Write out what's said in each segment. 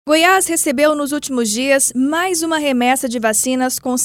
Goiás recebeu nos últimos dias mais uma remessa de vacinas com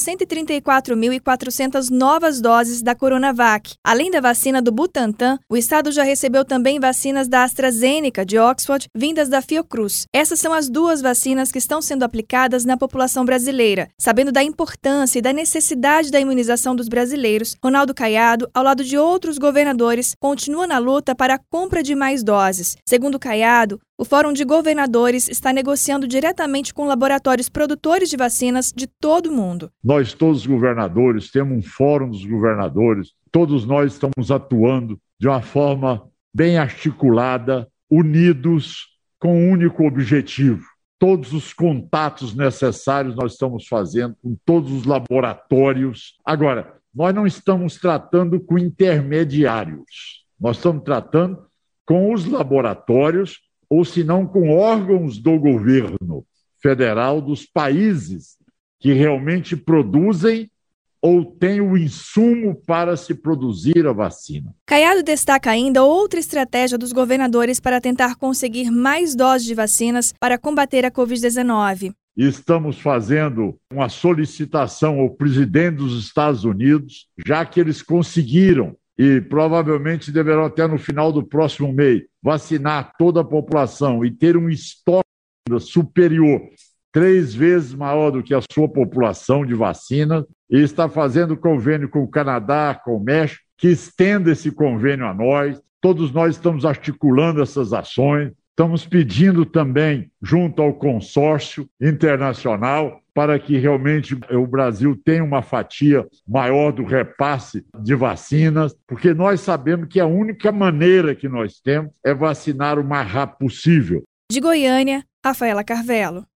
134.400 novas doses da Coronavac. Além da vacina do Butantan, o estado já recebeu também vacinas da AstraZeneca, de Oxford, vindas da Fiocruz. Essas são as duas vacinas que estão sendo aplicadas na população brasileira. Sabendo da importância e da necessidade da imunização dos brasileiros, Ronaldo Caiado, ao lado de outros governadores, continua na luta para a compra de mais doses. Segundo Caiado, o Fórum de Governadores está negociando diretamente com laboratórios produtores de vacinas de todo o mundo. Nós, todos os governadores, temos um fórum dos governadores, todos nós estamos atuando de uma forma bem articulada, unidos, com um único objetivo. Todos os contatos necessários nós estamos fazendo com todos os laboratórios. Agora, nós não estamos tratando com intermediários, nós estamos tratando com os laboratórios, ou se não com órgãos do governo federal dos países que realmente produzem ou têm o insumo para se produzir a vacina. Caiado destaca ainda outra estratégia dos governadores para tentar conseguir mais doses de vacinas para combater a Covid-19. Estamos fazendo uma solicitação ao presidente dos Estados Unidos, já que eles conseguiram e provavelmente deverão até no final do próximo mês vacinar toda a população e ter um estoque superior, 3 vezes maior do que a sua população de vacinas, e está fazendo convênio com o Canadá, com o México, que estenda esse convênio a nós. Todos nós estamos articulando essas ações, estamos pedindo também, junto ao consórcio internacional, para que realmente o Brasil tenha uma fatia maior do repasse de vacinas, porque nós sabemos que a única maneira que nós temos é vacinar o mais rápido possível. De Goiânia, Rafaela Carvello.